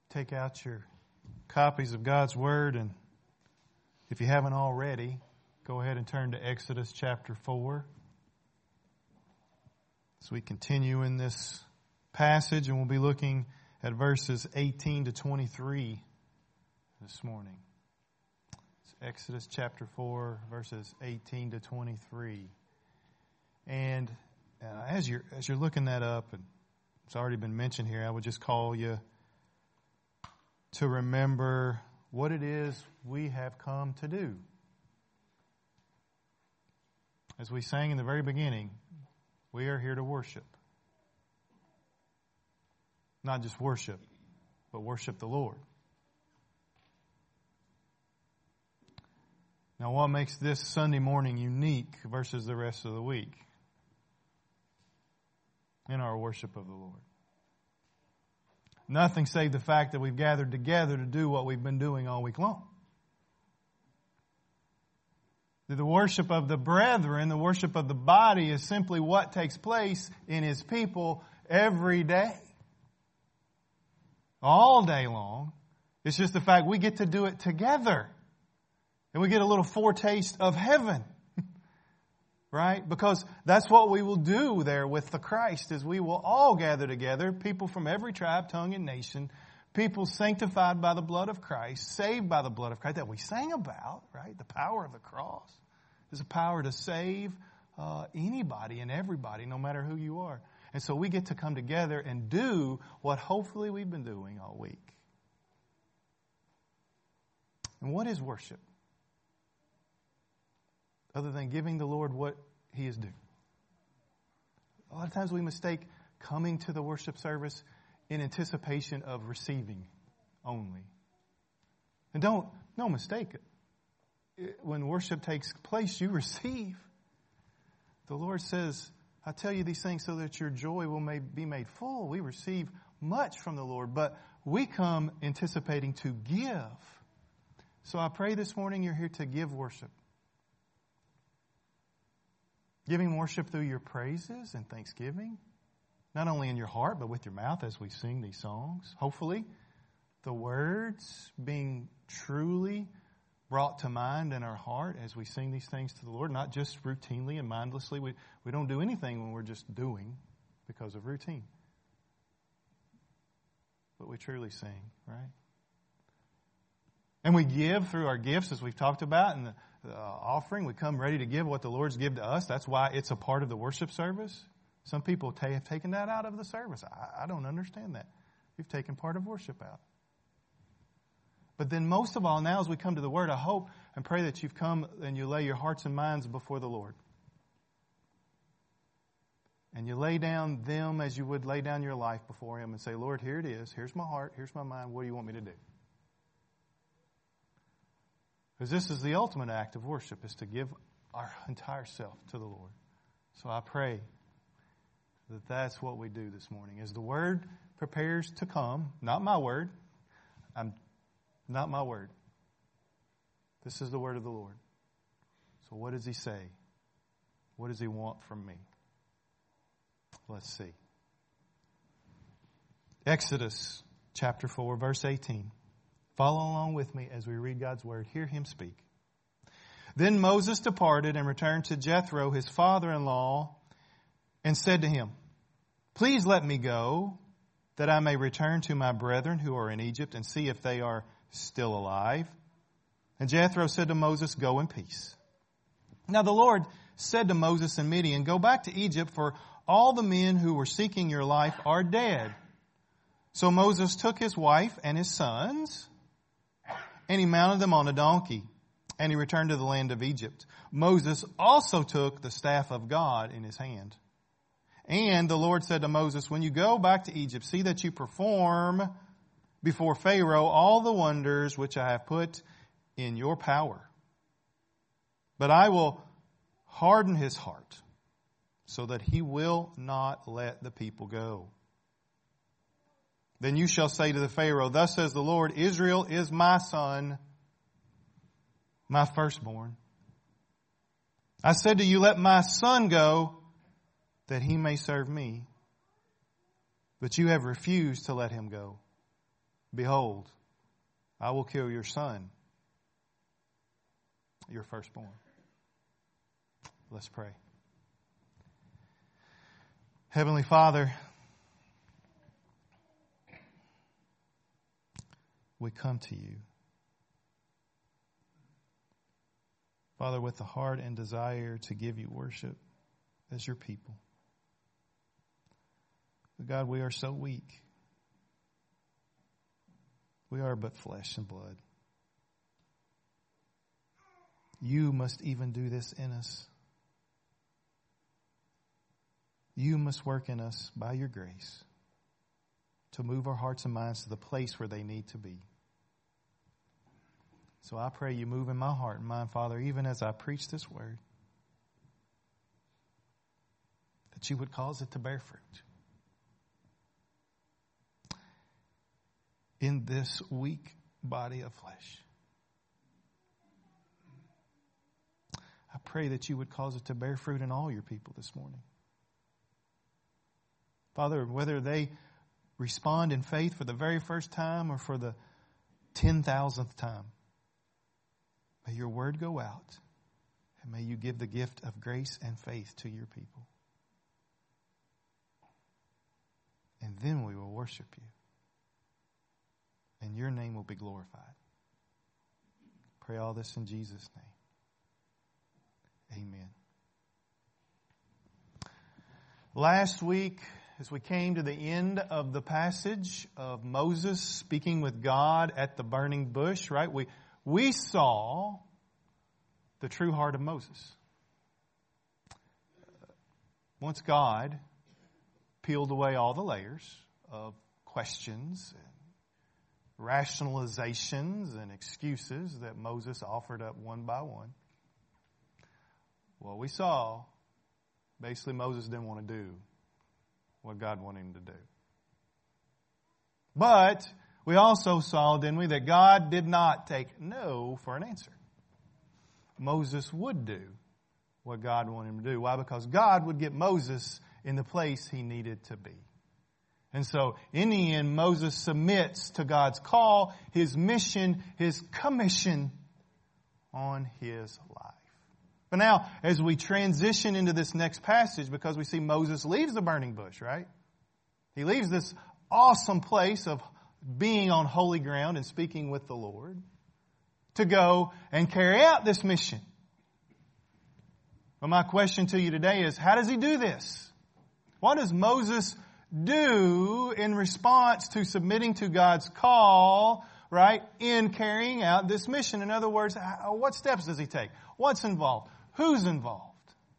Take out your copies of God's Word, and if you haven't already, go ahead and turn to Exodus chapter 4. As we continue in this passage, and we'll be looking at verses 18 to 23 this morning. It's Exodus chapter 4, verses 18 to 23. And as you're looking that up, and it's already been mentioned here, I would just call you to remember what it is we have come to do. As we sang in the very beginning, we are here to worship. Not just worship, but worship the Lord. Now, what makes this Sunday morning unique versus the rest of the week in our worship of the Lord? Nothing save the fact that we've gathered together to do what we've been doing all week long. The worship of the brethren, the worship of the body, is simply what takes place in His people every day. All day long. It's just the fact we get to do it together. And we get a little foretaste of heaven. Right? Because that's what we will do there with the Christ, is we will all gather together, people from every tribe, tongue, and nation, people sanctified by the blood of Christ, saved by the blood of Christ that we sang about, right? The power of the cross is a power to save anybody and everybody, no matter who you are. And so we get to come together and do what hopefully we've been doing all week. And what is worship? Other than giving the Lord what He is due. A lot of times we mistake coming to the worship service in anticipation of receiving only. And don't mistake it. When worship takes place, you receive. The Lord says, I tell you these things so that your joy will be made full. We receive much from the Lord, but we come anticipating to give. So I pray this morning you're here to give worship. Giving worship through your praises and thanksgiving. Not only in your heart, but with your mouth as we sing these songs. Hopefully, the words being truly brought to mind in our heart as we sing these things to the Lord. Not just routinely and mindlessly. We don't do anything when we're just doing because of routine. But we truly sing, right? And we give through our gifts, as we've talked about, and the offering. We come ready to give what the Lord's given to us. That's why it's a part of the worship service. Some people have taken that out of the service. I don't understand that. You've taken part of worship out. But then most of all, now as we come to the Word, I hope and pray that you've come and you lay your hearts and minds before the Lord. And you lay down them as you would lay down your life before Him and say, Lord, here it is. Here's my heart. Here's my mind. What do you want me to do? Because this is the ultimate act of worship, is to give our entire self to the Lord. So I pray that that's what we do this morning. As the Word prepares to come, not my word, not my word. This is the word of the Lord. So what does He say? What does He want from me? Let's see. Exodus chapter 4, verse 18. Follow along with me as we read God's Word. Hear Him speak. Then Moses departed and returned to Jethro, his father-in-law, and said to him, Please let me go, that I may return to my brethren who are in Egypt and see if they are still alive. And Jethro said to Moses, Go in peace. Now the Lord said to Moses and Midian, Go back to Egypt, for all the men who were seeking your life are dead. So Moses took his wife and his sons, and he mounted them on a donkey, and he returned to the land of Egypt. Moses also took the staff of God in his hand. And the Lord said to Moses, When you go back to Egypt, see that you perform before Pharaoh all the wonders which I have put in your power. But I will harden his heart, so that he will not let the people go. Then you shall say to the Pharaoh, Thus says the Lord, Israel is my son, my firstborn. I said to you, Let my son go, that he may serve me. But you have refused to let him go. Behold, I will kill your son, your firstborn. Let's pray. Heavenly Father, we come to you, Father, with the heart and desire to give you worship as your people. But God, we are so weak. We are but flesh and blood. You must even do this in us. You must work in us by your grace to move our hearts and minds to the place where they need to be. So I pray you move in my heart and mind, Father, even as I preach this word, that you would cause it to bear fruit. In this weak body of flesh. I pray that you would cause it to bear fruit in all your people this morning. Father, whether they respond in faith for the very first time or for the 10,000th time, may your word go out and may you give the gift of grace and faith to your people. And then we will worship you. And your name will be glorified. Pray all this in Jesus' name. Amen. Last week, as we came to the end of the passage of Moses speaking with God at the burning bush, right? We saw the true heart of Moses. Once God peeled away all the layers of questions and rationalizations and excuses that Moses offered up one by one, well, we saw basically Moses didn't want to do what God wanted him to do. But we also saw, didn't we, that God did not take no for an answer. Moses would do what God wanted him to do. Why? Because God would get Moses in the place he needed to be. And so, in the end, Moses submits to God's call, his mission, his commission on his life. But now, as we transition into this next passage, because we see Moses leaves the burning bush, right? He leaves this awesome place of being on holy ground and speaking with the Lord to go and carry out this mission. But my question to you today is, how does he do this? What does Moses do in response to submitting to God's call, right, in carrying out this mission? In other words, what steps does he take? What's involved? Who's involved?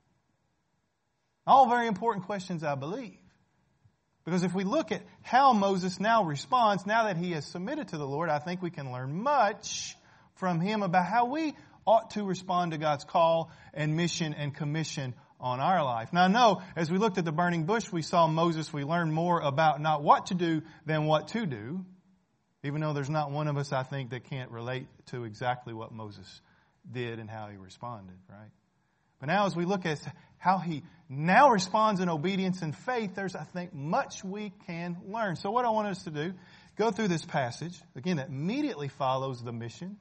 All very important questions, I believe. Because if we look at how Moses now responds, now that he has submitted to the Lord, I think we can learn much from him about how we ought to respond to God's call and mission and commission on our life. Now I know, as we looked at the burning bush, we saw Moses, we learned more about not what to do than what to do. Even though there's not one of us, I think, that can't relate to exactly what Moses did and how he responded, right? But now as we look at how he now responds in obedience and faith, there's, I think, much we can learn. So what I want us to do, go through this passage, again, that immediately follows the mission,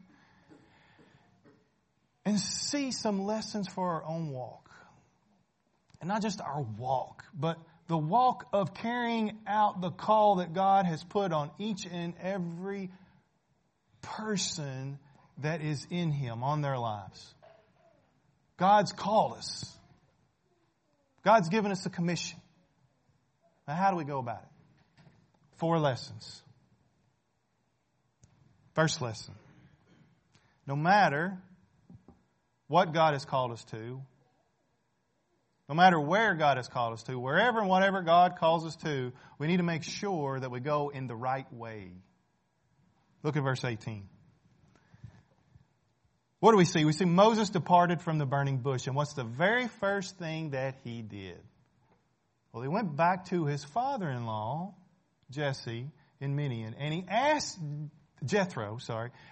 and see some lessons for our own walk. And not just our walk, but the walk of carrying out the call that God has put on each and every person that is in Him, on their lives. God's called us. God's given us a commission. Now, how do we go about it? 4 lessons. First lesson. No matter what God has called us to, no matter where God has called us to, wherever and whatever God calls us to, we need to make sure that we go in the right way. Look at verse 18. What do we see? We see Moses departed from the burning bush. And what's the very first thing that he did? Well, he went back to his father-in-law, Jesse, in Midian. And he asked Jethro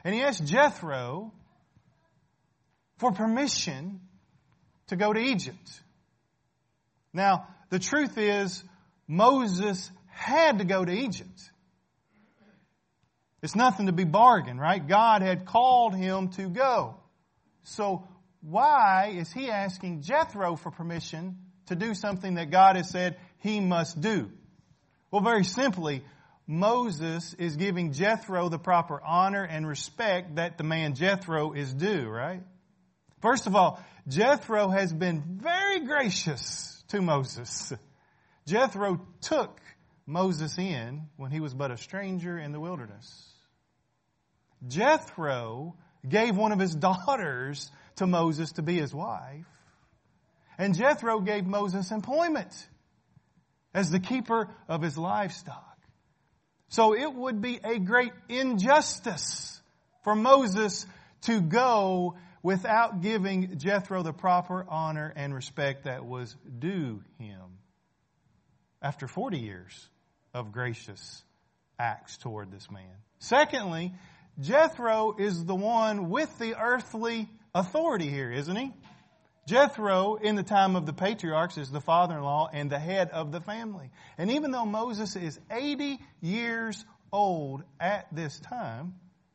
for permission to go to Egypt. Now, the truth is, Moses had to go to Egypt. It's nothing to be bargained, right? God had called him to go. So why is he asking Jethro for permission to do something that God has said he must do? Well, very simply, Moses is giving Jethro the proper honor and respect that the man Jethro is due, right? First of all, Jethro has been very gracious to Moses. Jethro took Moses in when he was but a stranger in the wilderness. Jethro gave one of his daughters to Moses to be his wife. And Jethro gave Moses employment as the keeper of his livestock. So it would be a great injustice for Moses to go without giving Jethro the proper honor and respect that was due him after 40 years of gracious acts toward this man. Secondly, Jethro is the one with the earthly authority here, isn't he? Jethro, in the time of the patriarchs, is the father-in-law and the head of the family. And even though Moses is 80 years old at this time,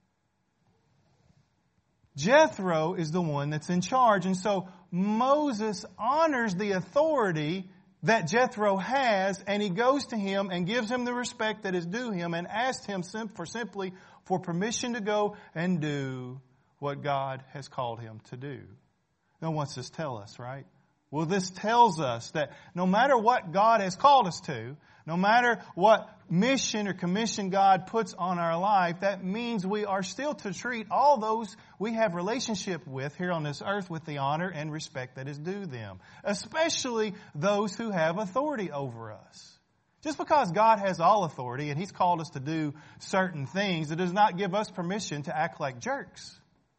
Jethro is the one that's in charge. And so Moses honors the authority that Jethro has, and he goes to him and gives him the respect that is due him and asks him simply for permission to go and do what God has called him to do. Now, what's this tell us, right? Well, this tells us that no matter what God has called us to, no matter what mission or commission God puts on our life, that means we are still to treat all those we have relationship with here on this earth with the honor and respect that is due them, especially those who have authority over us. Just because God has all authority and He's called us to do certain things, it does not give us permission to act like jerks.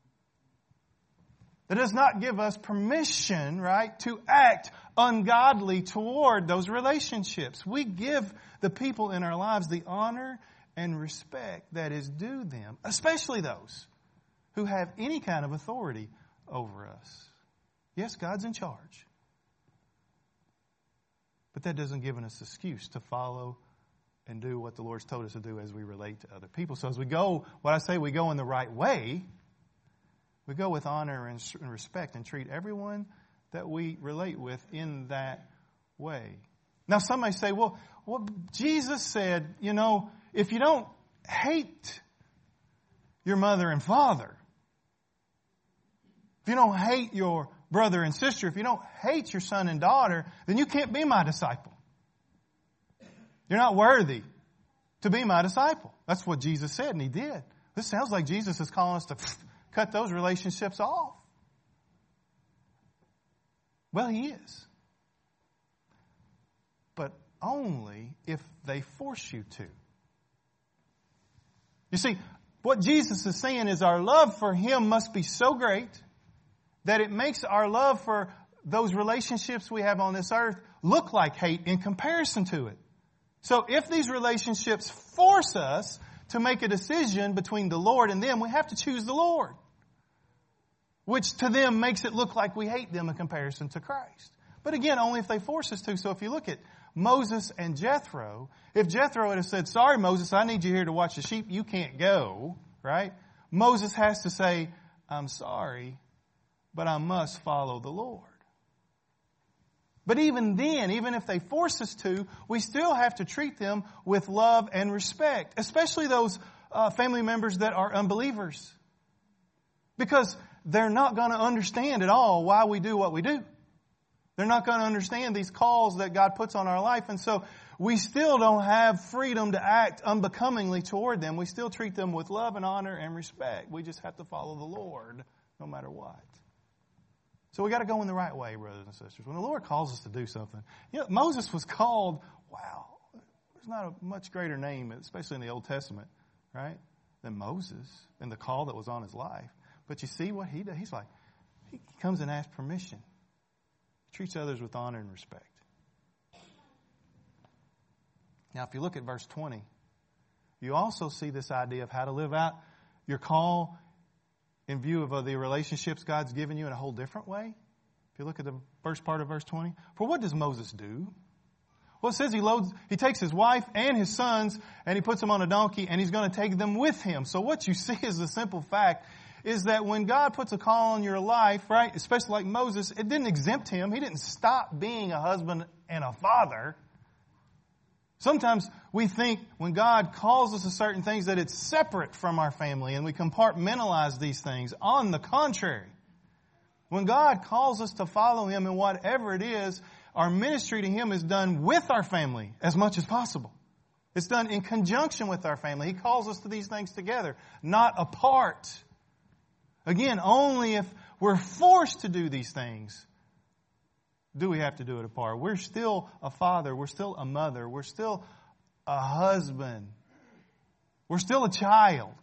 It does not give us permission, right, to act ungodly toward those relationships. We give the people in our lives the honor and respect that is due them, especially those who have any kind of authority over us. Yes, God's in charge. But that doesn't give us an excuse to follow and do what the Lord's told us to do as we relate to other people. So as we go, what I say, we go in the right way. We go with honor and respect and treat everyone that we relate with in that way. Now, some may say, well, Jesus said, if you don't hate your mother and father, if you don't hate your brother and sister, if you don't hate your son and daughter, then you can't be my disciple. You're not worthy to be my disciple. That's what Jesus said, and He did. This sounds like Jesus is calling us to cut those relationships off. Well, He is. But only if they force you to. You see, what Jesus is saying is our love for Him must be so great that it makes our love for those relationships we have on this earth look like hate in comparison to it. So if these relationships force us to make a decision between the Lord and them, we have to choose the Lord, which to them makes it look like we hate them in comparison to Christ. But again, only if they force us to. So if you look at Moses and Jethro, if Jethro had said, sorry, Moses, I need you here to watch the sheep, you can't go, right? Moses has to say, I'm sorry, but I must follow the Lord. But even then, even if they force us to, we still have to treat them with love and respect, especially those family members that are unbelievers. Because they're not going to understand at all why we do what we do. They're not going to understand these calls that God puts on our life. And so we still don't have freedom to act unbecomingly toward them. We still treat them with love and honor and respect. We just have to follow the Lord no matter what. So we got to go in the right way, brothers and sisters. When the Lord calls us to do something, Moses was called, wow, there's not a much greater name, especially in the Old Testament, right, than Moses and the call that was on his life. But you see what he does? He's like, he comes and asks permission. He treats others with honor and respect. Now, if you look at verse 20, you also see this idea of how to live out your call in view of the relationships God's given you in a whole different way. If you look at the first part of verse 20. For what does Moses do? Well, it says he takes his wife and his sons and he puts them on a donkey and he's going to take them with him. So what you see is the simple fact is that when God puts a call on your life, right, especially like Moses, it didn't exempt him. He didn't stop being a husband and a father. Sometimes we think when God calls us to certain things that it's separate from our family and we compartmentalize these things. On the contrary, when God calls us to follow Him in whatever it is, our ministry to Him is done with our family as much as possible. It's done in conjunction with our family. He calls us to these things together, not apart. Again, only if we're forced to do these things do we have to do it apart. We're still a father. We're still a mother. We're still a husband. We're still a child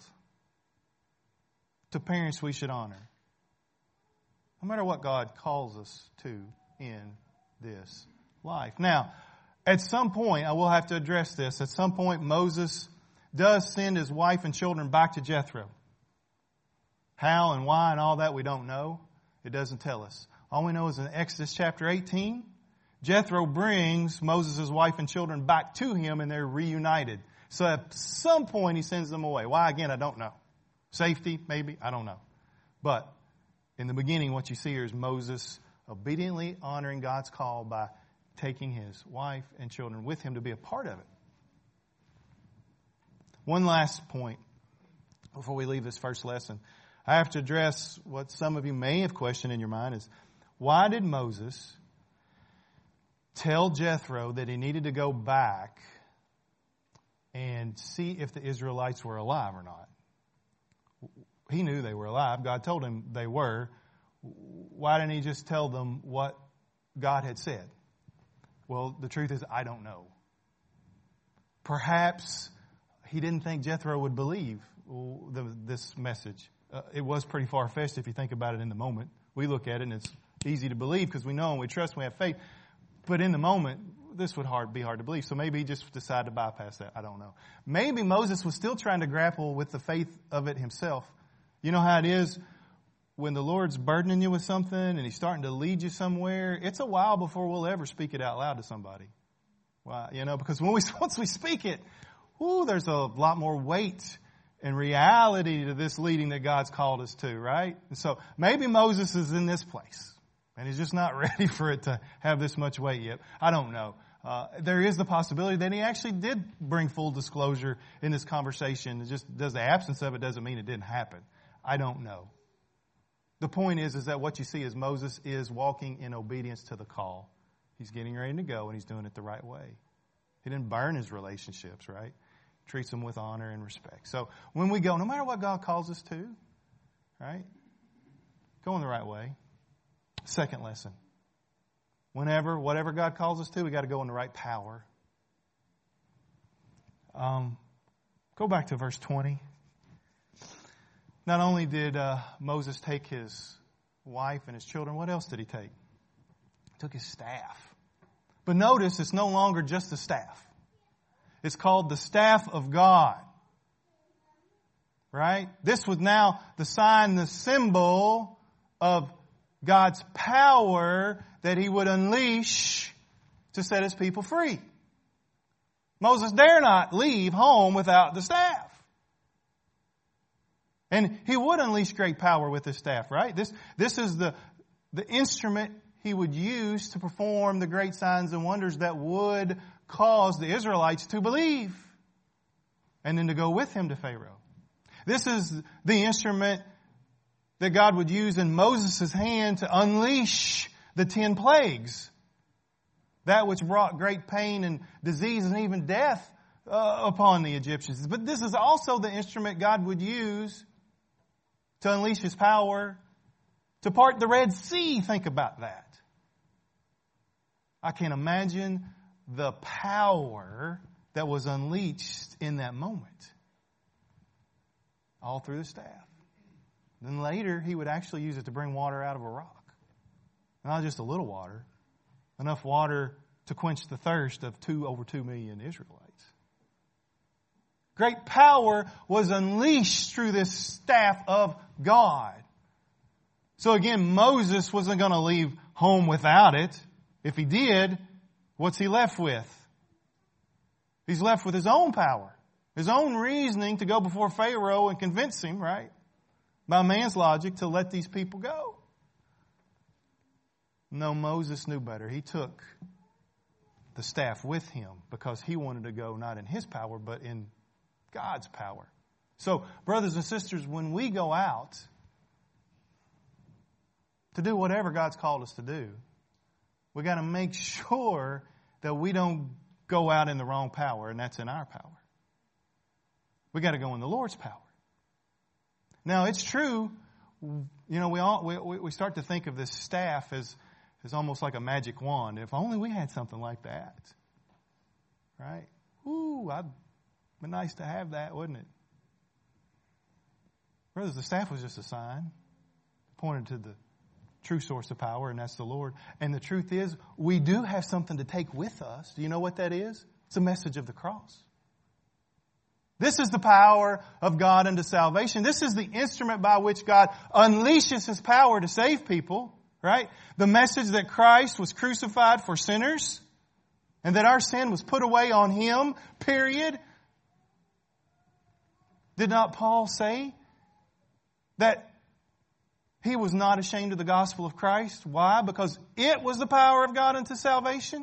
to parents we should honor. No matter what God calls us to in this life. Now, at some point, I will have to address this. At some point, Moses does send his wife and children back to Jethro. How and why and all that we don't know. It doesn't tell us. All we know is in Exodus chapter 18, Jethro brings Moses' wife and children back to him and they're reunited. So at some point he sends them away. Why? Again, I don't know. Safety, maybe, I don't know. But in the beginning, what you see here is Moses obediently honoring God's call by taking his wife and children with him to be a part of it. One last point before we leave this first lesson. I have to address what some of you may have questioned in your mind is, why did Moses tell Jethro that he needed to go back and see if the Israelites were alive or not? He knew they were alive. God told him they were. Why didn't he just tell them what God had said? Well, the truth is, I don't know. Perhaps he didn't think Jethro would believe this message. It was pretty far-fetched if you think about it in the moment. We look at it and it's easy to believe because we know and we trust and we have faith. But in the moment, this would be hard to believe. So maybe he just decided to bypass that. I don't know. Maybe Moses was still trying to grapple with the faith of it himself. You know how it is when the Lord's burdening you with something and He's starting to lead you somewhere. It's a while before we'll ever speak it out loud to somebody. Why? Because once we speak it, there's a lot more weight and reality to this leading that God's called us to, right? And so maybe Moses is in this place and he's just not ready for it to have this much weight yet. I don't know. There is the possibility that he actually did bring full disclosure in this conversation. It just does the absence of it doesn't mean it didn't happen. I don't know. The point is that what you see is Moses is walking in obedience to the call. He's getting ready to go and he's doing it the right way. He didn't burn his relationships, right? Treats them with honor and respect. So when we go, no matter what God calls us to, right? Go in the right way. Second lesson. Whatever God calls us to, we got to go in the right power. Go back to verse 20. Not only did Moses take his wife and his children, what else did he take? He took his staff. But notice it's no longer just the staff. It's called the staff of God. Right? This was now the sign, the symbol of God's power that He would unleash to set His people free. Moses dare not leave home without the staff. And he would unleash great power with his staff, right? This is the instrument he would use to perform the great signs and wonders that would cause the Israelites to believe and then to go with him to Pharaoh. This is the instrument that God would use in Moses' hand to unleash the 10 plagues. That which brought great pain and disease and even death upon the Egyptians. But this is also the instrument God would use to unleash His power to part the Red Sea. Think about that. I can imagine the power that was unleashed in that moment. All through the staff. Then later, He would actually use it to bring water out of a rock. Not just a little water. Enough water to quench the thirst of over 2 million Israelites. Great power was unleashed through this staff of God. So again, Moses wasn't going to leave home without it. If he did, what's he left with? He's left with his own power, his own reasoning to go before Pharaoh and convince him, right, by man's logic, to let these people go. No, Moses knew better. He took the staff with him because he wanted to go not in his power, but in God's power. So, brothers and sisters, when we go out to do whatever God's called us to do, we got to make sure that we don't go out in the wrong power, and that's in our power. We got to go in the Lord's power. Now, it's true, we start to think of this staff as almost like a magic wand. If only we had something like that. Right? Ooh, it'd be nice to have that, wouldn't it? Brothers, the staff was just a sign. Pointed to the true source of power, and that's the Lord. And the truth is, we do have something to take with us. Do you know what that is? It's a message of the cross. This is the power of God unto salvation. This is the instrument by which God unleashes His power to save people, right? The message that Christ was crucified for sinners and that our sin was put away on Him, period. Did not Paul say that he was not ashamed of the gospel of Christ? Why? Because it was the power of God unto salvation.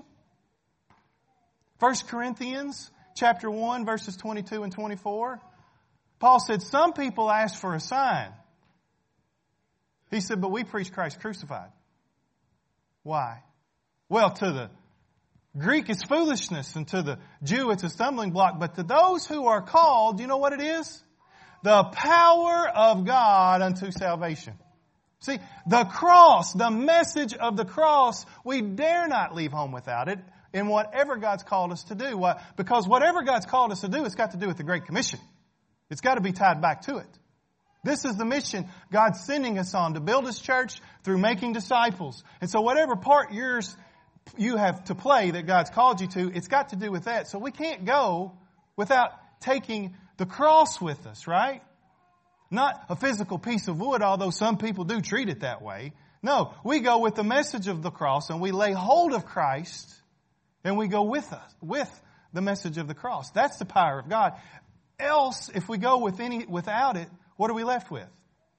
1 Corinthians chapter 1, verses 22 and 24. Paul said, some people ask for a sign. He said, but we preach Christ crucified. Why? Well, to the Greek it's foolishness, and to the Jew it's a stumbling block. But to those who are called, do you know what it is? The power of God unto salvation. See, the cross, the message of the cross, we dare not leave home without it in whatever God's called us to do. Why? Because whatever God's called us to do, it's got to do with the Great Commission. It's got to be tied back to it. This is the mission God's sending us on, to build His church through making disciples. And so whatever part you have to play that God's called you to, it's got to do with that. So we can't go without taking the cross with us, right? Not a physical piece of wood, although some people do treat it that way. No, we go with the message of the cross, and we lay hold of Christ, and we go with the message of the cross. That's the power of God. Else, if we go without it, what are we left with?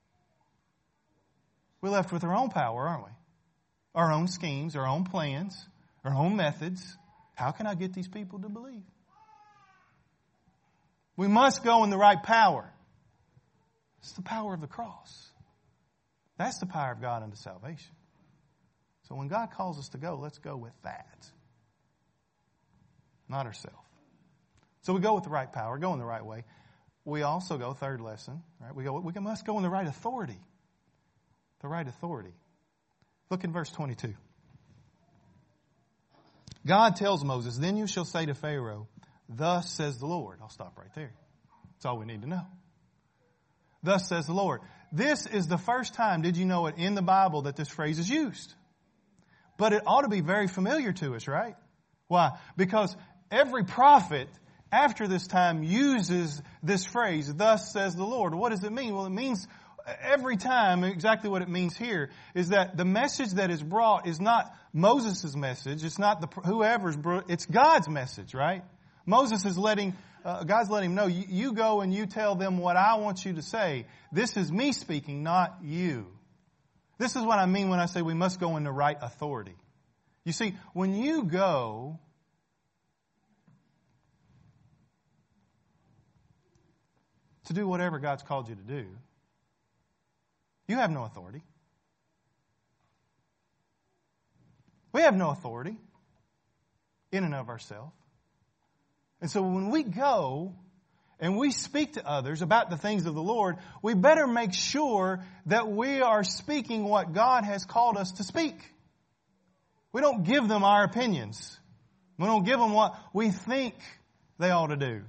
We're left with our own power, aren't we? Our own schemes, our own plans, our own methods. How can I get these people to believe? We must go in the right power. It's the power of the cross. That's the power of God unto salvation. So when God calls us to go, let's go with that. Not ourselves. So we go with the right power, go in the right way. We also go, third lesson, right? We must go in the right authority. The right authority. Look in verse 22. God tells Moses, then you shall say to Pharaoh, thus says the Lord. I'll stop right there. That's all we need to know. Thus says the Lord. This is the first time, did you know it, in the Bible that this phrase is used. But it ought to be very familiar to us, right? Why? Because every prophet after this time uses this phrase, thus says the Lord. What does it mean? Well, it means every time, exactly what it means here, is that the message that is brought is not Moses' message. It's not whoever's brought. It's God's message, right? Moses is God's letting him know, you go and you tell them what I want you to say. This is me speaking, not you. This is what I mean when I say we must go in the right authority. You see, when you go to do whatever God's called you to do, you have no authority. We have no authority in and of ourselves. And so when we go and we speak to others about the things of the Lord, we better make sure that we are speaking what God has called us to speak. We don't give them our opinions. We don't give them what we think they ought to do.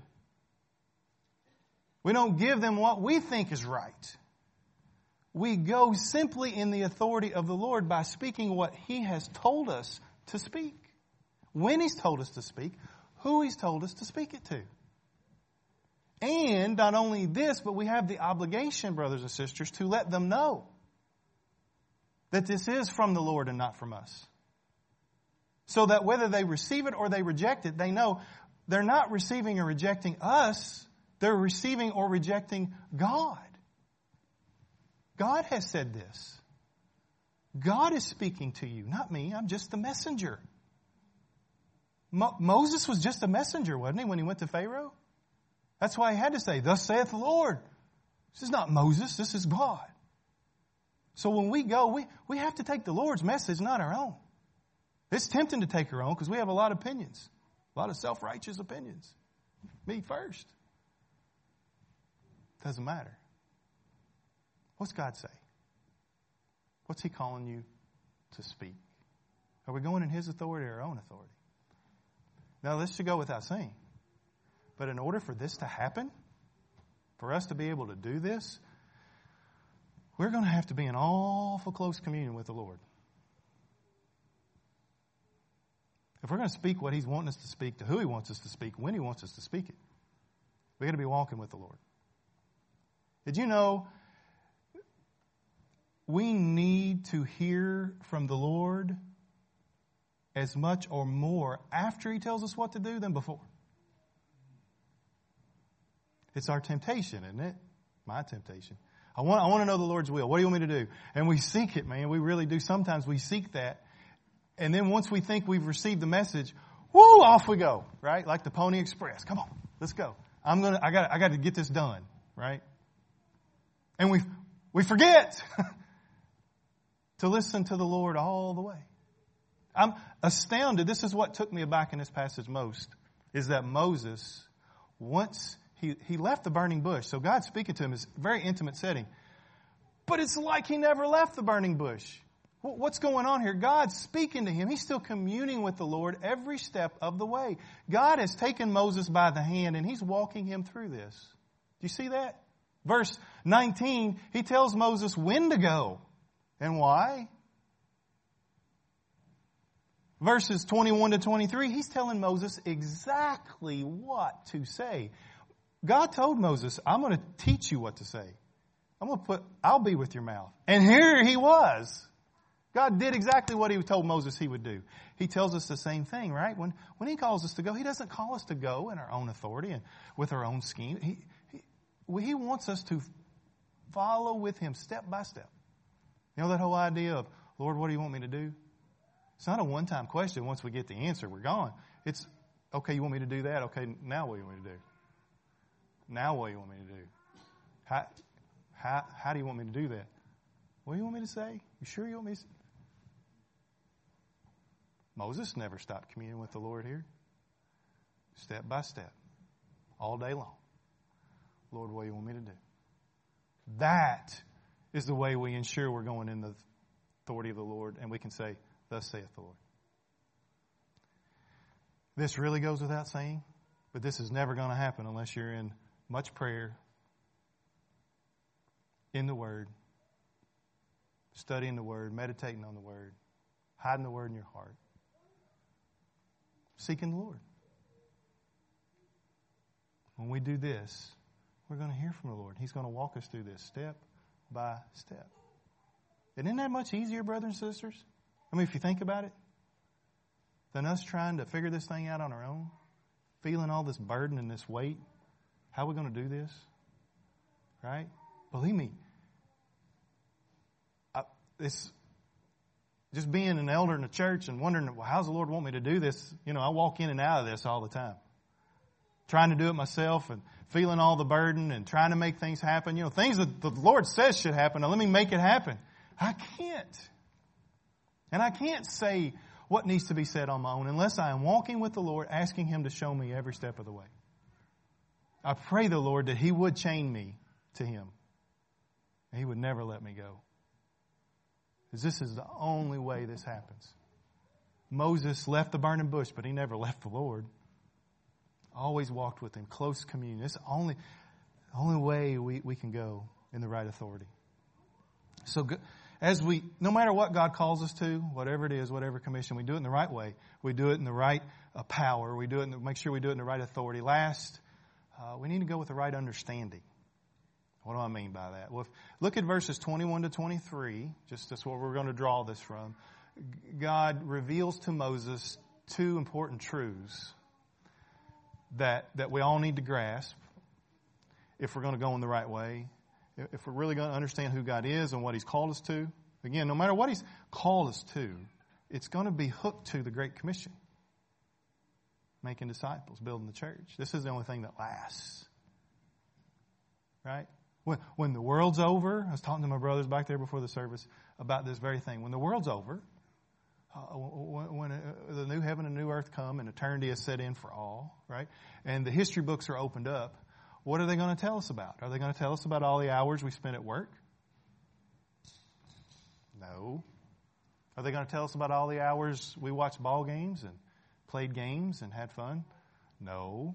We don't give them what we think is right. We go simply in the authority of the Lord by speaking what He has told us to speak. When He's told us to speak, who He's told us to speak it to. And not only this, but we have the obligation, brothers and sisters, to let them know that this is from the Lord and not from us. So that whether they receive it or they reject it, they know they're not receiving or rejecting us. They're receiving or rejecting God. God has said this. God is speaking to you, not me. I'm just the messenger. Moses was just a messenger, wasn't he, when he went to Pharaoh? That's why he had to say, "Thus saith the Lord." This is not Moses, this is God. So when we go, we have to take the Lord's message, not our own. It's tempting to take our own because we have a lot of opinions, a lot of self-righteous opinions. Me first. Doesn't matter. What's God say? What's He calling you to speak? Are we going in His authority or our own authority? Now, this should go without saying. But in order for this to happen, for us to be able to do this, we're going to have to be in awful close communion with the Lord. If we're going to speak what He's wanting us to speak, to who He wants us to speak, when He wants us to speak it, we've got to be walking with the Lord. Did you know we need to hear from the Lord as much or more after He tells us what to do than before? It's our temptation, isn't it? My temptation. I want to know the Lord's will. What do you want me to do? And we seek it, man. We really do. Sometimes we seek that. And then once we think we've received the message, whoo, off we go, right? Like the Pony Express. Come on, let's go. I got to get this done, right? And we forget to listen to the Lord all the way. I'm astounded. This is what took me aback in this passage most, is that Moses, once he left the burning bush, so God's speaking to him in a very intimate setting, but it's like he never left the burning bush. What's going on here? God's speaking to him. He's still communing with the Lord every step of the way. God has taken Moses by the hand and He's walking him through this. Do you see that? Verse 19, He tells Moses when to go and why. Verses 21 to 23, He's telling Moses exactly what to say. God told Moses, I'm going to teach you what to say. I'll be with your mouth. And here He was. God did exactly what He told Moses He would do. He tells us the same thing, right? When He calls us to go, He doesn't call us to go in our own authority and with our own scheme. He wants us to follow with Him step by step. You know that whole idea of, Lord, what do you want me to do? It's not a one-time question. Once we get the answer, we're gone. It's, okay, you want me to do that? Okay, now what do you want me to do? Now what do you want me to do? How do you want me to do that? What do you want me to say? You sure you want me to say? Moses never stopped communing with the Lord here. Step by step. All day long. Lord, what do you want me to do? That is the way we ensure we're going in the authority of the Lord, and we can say, "Thus saith the Lord." This really goes without saying, but this is never going to happen unless you're in much prayer, in the Word, studying the Word, meditating on the Word, hiding the Word in your heart, seeking the Lord. When we do this, we're going to hear from the Lord. He's going to walk us through this step by step. And isn't that much easier, brothers and sisters? I mean, if you think about it, than us trying to figure this thing out on our own, feeling all this burden and this weight. How are we going to do this? Right? Believe me, it's just being an elder in the church and wondering, well, how's the Lord want me to do this? You know, I walk in and out of this all the time. Trying to do it myself and feeling all the burden and trying to make things happen. You know, things that the Lord says should happen. Now let me make it happen. I can't. And I can't say what needs to be said on my own unless I am walking with the Lord, asking Him to show me every step of the way. I pray the Lord that He would chain me to Him. He would never let me go. Because this is the only way this happens. Moses left the burning bush, but he never left the Lord. Always walked with Him, close communion. It's the only way we can go in the right authority. So no matter what God calls us to, whatever it is, whatever commission, we do it in the right way. We do it in the right power. We do it. Make sure we do it in the right authority. Last, we need to go with the right understanding. What do I mean by that? Well, look at verses 21 to 23. That's where we're going to draw this from. God reveals to Moses two important truths. that we all need to grasp if we're going to go in the right way, if we're really going to understand who God is and what He's called us to. Again, no matter what He's called us to, it's going to be hooked to the Great Commission. Making disciples, building the church. This is the only thing that lasts. Right? When the world's over, I was talking to my brothers back there before the service about this very thing. When the world's over, when the new heaven and new earth come and eternity is set in for all, right? And the history books are opened up, what are they going to tell us about? Are they going to tell us about all the hours we spent at work? No. Are they going to tell us about all the hours we watched ball games and played games and had fun? No.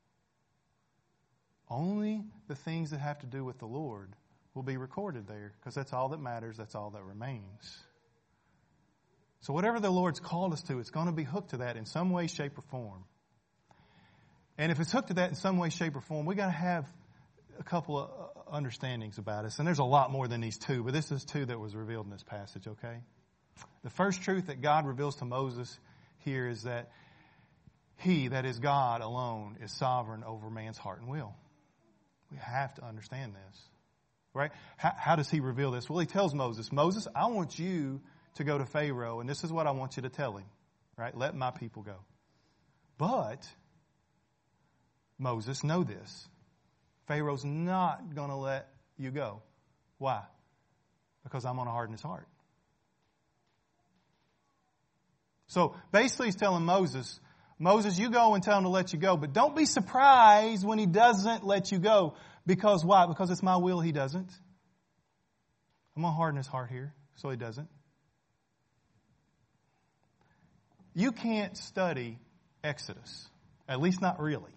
Only the things that have to do with the Lord will be recorded there, because that's all that matters, that's all that remains. So whatever the Lord's called us to, it's going to be hooked to that in some way, shape, or form. And if it's hooked to that in some way, shape, or form, we've got to have a couple of understandings about us. And there's a lot more than these two, but this is two that was revealed in this passage, okay? The first truth that God reveals to Moses here is that He, that is God alone, is sovereign over man's heart and will. We have to understand this, right? How does He reveal this? Well, He tells Moses, Moses, I want you to go to Pharaoh, and this is what I want you to tell him, right? Let my people go. But, Moses, know this. Pharaoh's not going to let you go. Why? Because I'm going to harden his heart. So, basically He's telling Moses, you go and tell him to let you go, but don't be surprised when he doesn't let you go. Because why? Because it's my will he doesn't. I'm going to harden his heart here so he doesn't. You can't study Exodus, at least not really,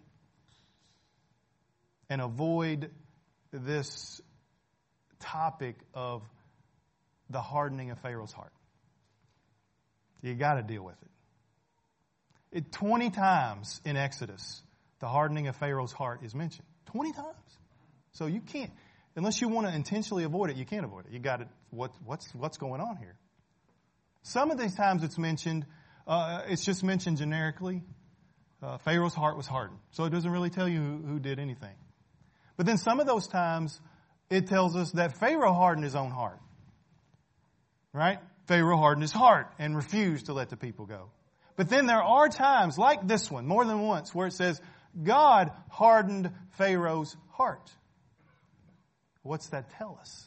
and avoid this topic of the hardening of Pharaoh's heart. You got to deal with it. 20 times in Exodus, the hardening of Pharaoh's heart is mentioned. 20 times. So you can't, unless you want to intentionally avoid it, you can't avoid it. You got to, what's going on here? Some of these times it's mentioned, it's just mentioned generically. Pharaoh's heart was hardened. So it doesn't really tell you who did anything. But then some of those times, it tells us that Pharaoh hardened his own heart. Right? Pharaoh hardened his heart and refused to let the people go. But then there are times, like this one, more than once, where it says, God hardened Pharaoh's heart. What's that tell us?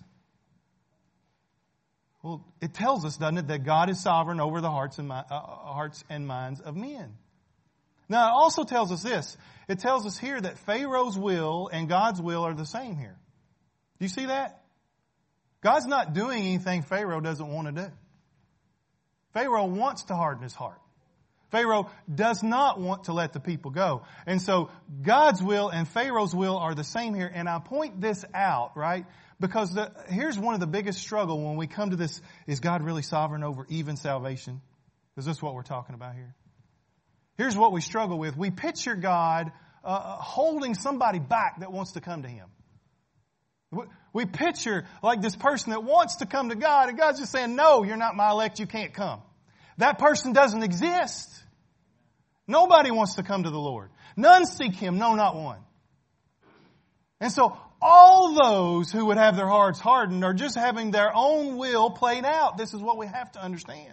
Well, it tells us, doesn't it, that God is sovereign over the hearts and minds of men. Now, it also tells us this. It tells us here that Pharaoh's will and God's will are the same here. Do you see that? God's not doing anything Pharaoh doesn't want to do. Pharaoh wants to harden his heart. Pharaoh does not want to let the people go. And so God's will and Pharaoh's will are the same here. And I point this out, right? Because here's one of the biggest struggles when we come to this, is God really sovereign over even salvation? Is this what we're talking about here? Here's what we struggle with. We picture God holding somebody back that wants to come to Him. We picture like this person that wants to come to God, and God's just saying, no, you're not my elect, you can't come. That person doesn't exist. Nobody wants to come to the Lord. None seek Him, no, not one. And so all those who would have their hearts hardened are just having their own will played out. This is what we have to understand.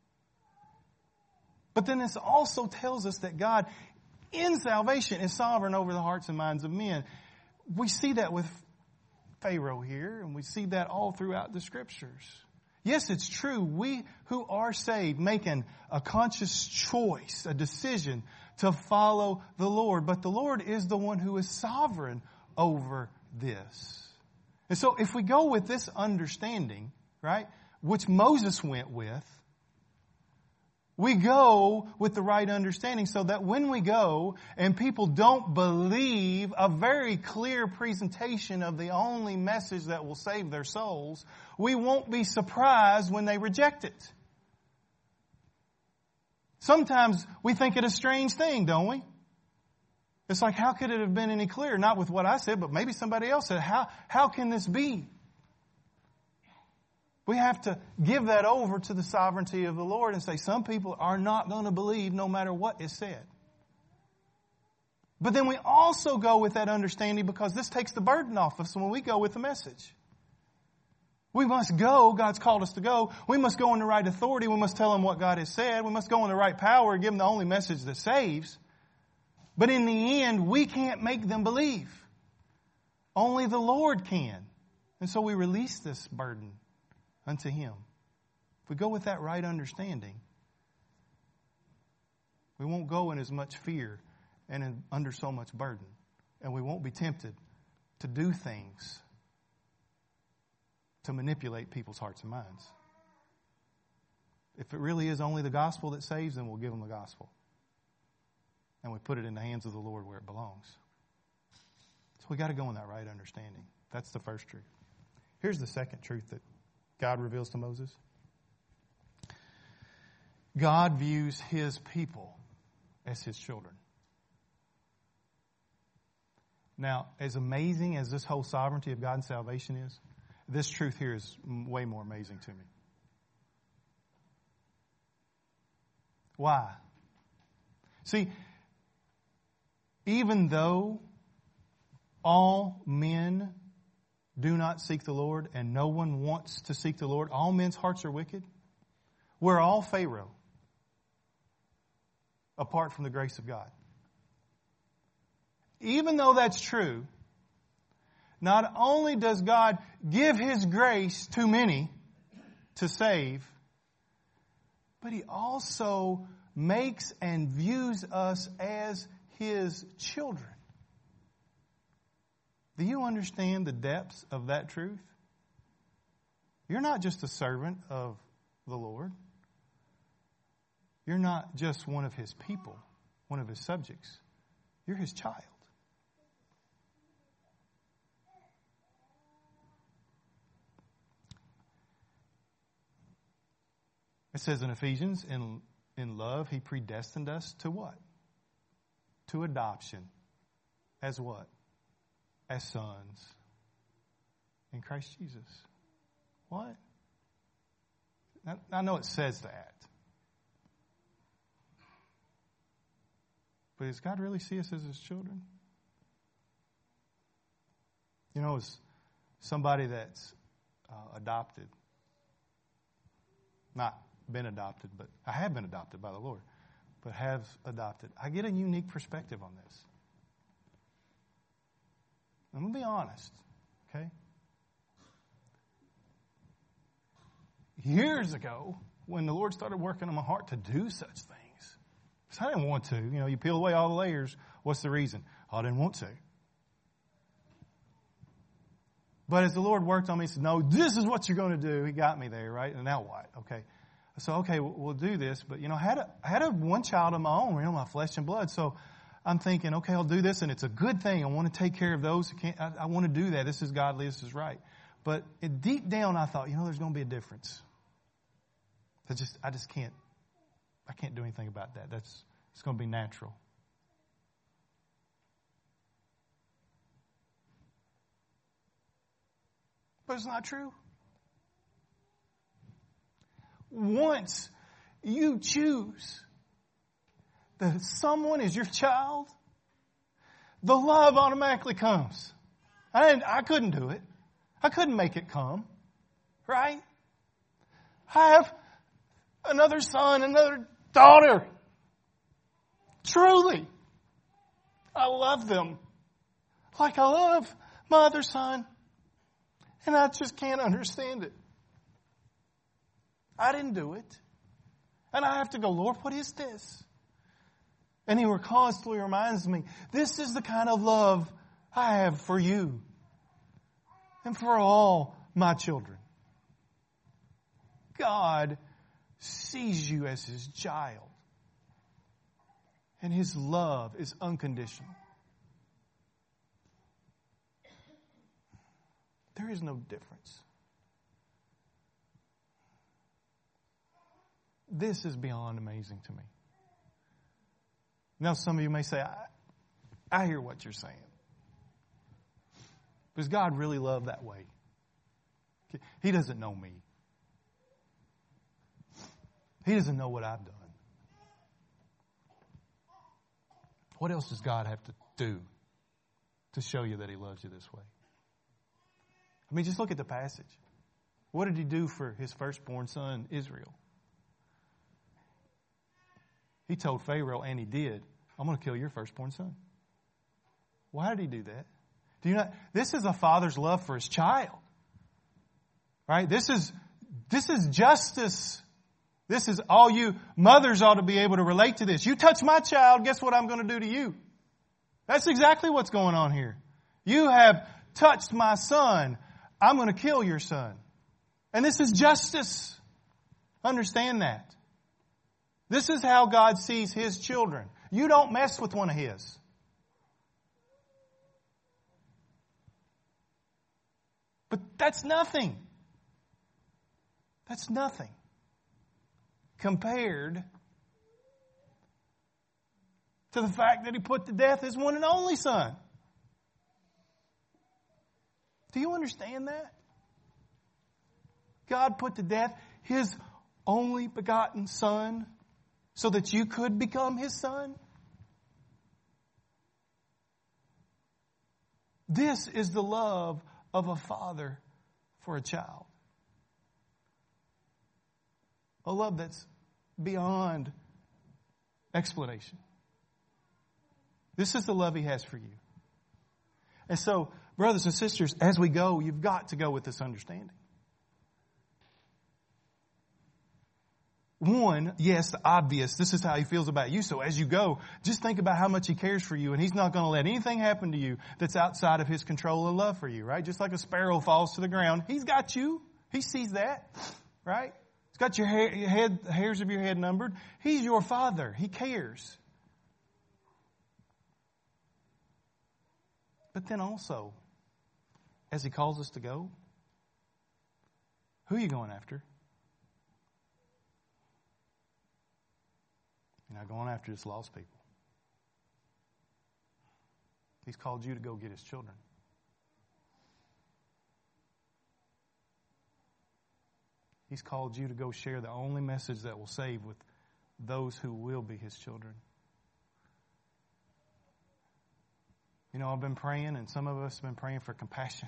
But then this also tells us that God, in salvation, is sovereign over the hearts and minds of men. We see that with Pharaoh here, and we see that all throughout the Scriptures. Yes, it's true. We who are saved make a conscious choice, a decision to follow the Lord. But the Lord is the one who is sovereign over this. And so if we go with this understanding, right, which Moses went with, we go with the right understanding so that when we go and people don't believe a very clear presentation of the only message that will save their souls, we won't be surprised when they reject it. Sometimes we think it a strange thing, don't we? It's like, how could it have been any clearer? Not with what I said, but maybe somebody else said, how can this be? We have to give that over to the sovereignty of the Lord and say some people are not going to believe no matter what is said. But then we also go with that understanding because this takes the burden off us when we go with the message. We must go. God's called us to go. We must go in the right authority. We must tell them what God has said. We must go in the right power and give them the only message that saves. But in the end, we can't make them believe. Only the Lord can. And so we release this burden unto Him. If we go with that right understanding, we won't go in as much fear and under so much burden. And we won't be tempted to do things to manipulate people's hearts and minds. If it really is only the gospel that saves, then we'll give them the gospel. And we put it in the hands of the Lord where it belongs. So we got to go in that right understanding. That's the first truth. Here's the second truth that God reveals to Moses. God views His people as His children. Now, as amazing as this whole sovereignty of God and salvation is, this truth here is way more amazing to me. Why? See, even though all men do not seek the Lord and no one wants to seek the Lord, all men's hearts are wicked, we're all Pharaoh apart from the grace of God. Even though that's true, not only does God give His grace to many to save, but He also makes and views us as His children. Do you understand the depths of that truth? You're not just a servant of the Lord. You're not just one of His people, one of His subjects. You're His child. It says in Ephesians, in love, He predestined us to what? To adoption. As what? As sons in Christ Jesus. What? I know it says that. But does God really see us as His children? You know, as somebody that's adopted, not been adopted, but I have been adopted by the Lord, but have adopted, I get a unique perspective on this. I'm going to be honest, okay? Years ago, when the Lord started working on my heart to do such things, because I didn't want to. You know, you peel away all the layers. What's the reason? I didn't want to. But as the Lord worked on me, He said, no, this is what you're going to do. He got me there, right? And now what? Okay. So, okay, we'll do this. But, you know, I had one child of my own, you know, my flesh and blood. So I'm thinking, okay, I'll do this, and it's a good thing. I want to take care of those who can't. I want to do that. This is godly. This is right. But deep down, I thought, you know, there's going to be a difference. I just can't. I can't do anything about that. It's going to be natural. But it's not true. Once you choose that someone is your child, the love automatically comes. I couldn't do it. I couldn't make it come. Right? I have another son, another daughter. Truly. I love them like I love my other son. And I just can't understand it. I didn't do it. And I have to go, Lord, what is this? And He constantly reminds me, this is the kind of love I have for you and for all my children. God sees you as His child. And His love is unconditional. There is no difference. This is beyond amazing to me. Now, some of you may say, I hear what you're saying. Does God really love that way? He doesn't know me. He doesn't know what I've done. What else does God have do to show you that He loves you this way? I mean, just look at the passage. What did He do for His firstborn son, Israel? He told Pharaoh, and he did, I'm going to kill your firstborn son. Why did He do that? Do you not? This is a father's love for his child. Right? This is justice. This is all you mothers ought to be able to relate to this. You touch my child, guess what I'm going to do to you? That's exactly what's going on here. You have touched my son. I'm going to kill your son. And this is justice. Understand that. This is how God sees His children. You don't mess with one of His. But that's nothing. That's nothing compared to the fact that He put to death His one and only son. Do you understand that? God put to death His only begotten son so that you could become His son? This is the love of a father for a child. A love that's beyond explanation. This is the love He has for you. And so, brothers and sisters, as we go, you've got to go with this understanding. One, yes, obvious, this is how He feels about you. So as you go, just think about how much He cares for you, and He's not going to let anything happen to you that's outside of His control and love for you, right? Just like a sparrow falls to the ground, He's got you. He sees that, right? He's got your hairs of your head numbered. He's your Father. He cares. But then also, as He calls us to go, who are you going after? You're not going after just lost people. He's called you to go get His children. He's called you to go share the only message that will save with those who will be His children. You know, I've been praying, and some of us have been praying for compassion.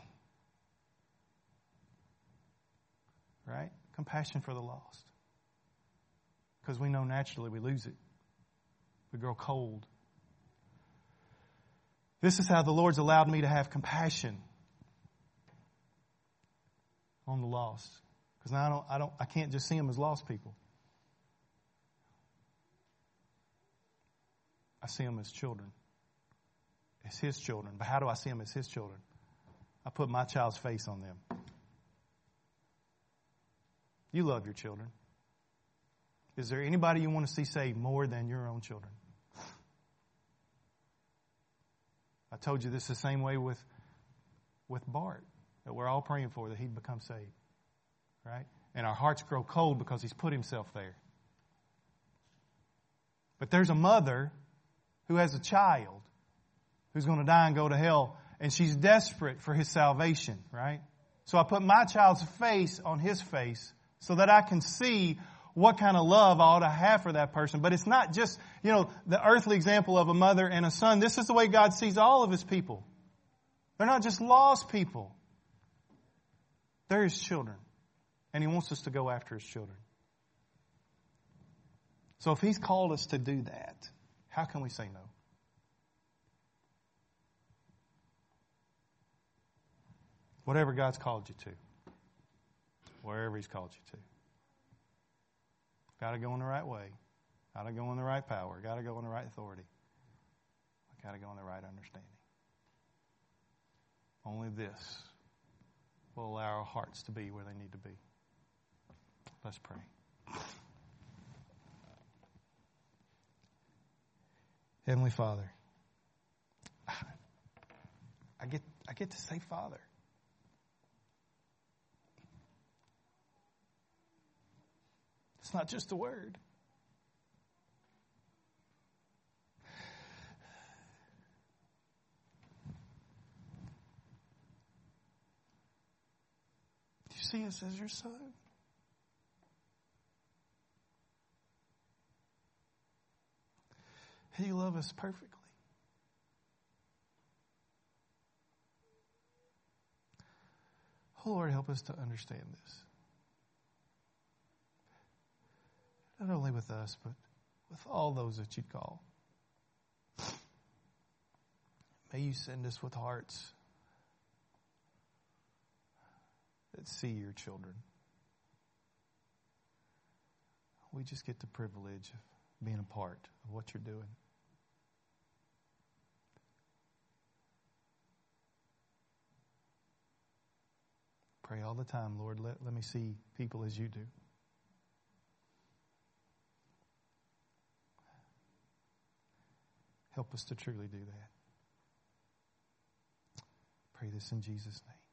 Right? Compassion for the lost. Because we know naturally we lose it. We grow cold. This is how the Lord's allowed me to have compassion on the lost. Because now I can't just see them as lost people. I see them as children. As His children. But how do I see them as His children? I put my child's face on them. You love your children. Is there anybody you want to see saved more than your own children? I told you this is the same way with Bart, that we're all praying for, that he'd become saved. Right? And our hearts grow cold because he's put himself there. But there's a mother who has a child who's going to die and go to hell, and she's desperate for his salvation, right? So I put my child's face on his face so that I can see what kind of love I ought to have for that person. But it's not just, the earthly example of a mother and a son. This is the way God sees all of His people. They're not just lost people. They're His children. And He wants us to go after His children. So if He's called us to do that, how can we say no? Whatever God's called you to. Wherever He's called you to. Got to go in the right way. Got to go in the right power. Got to go in the right authority. Got to go in the right understanding. Only this will allow our hearts to be where they need to be. Let's pray. Heavenly Father, I get to say Father. It's not just a word. Do you see us as your son? You love us perfectly. Oh, Lord, help us to understand this. Not only with us, but with all those that you'd call. May you send us with hearts that see your children. We just get the privilege of being a part of what you're doing. Pray all the time, Lord, let me see people as you do. Help us to truly do that. Pray this in Jesus' name.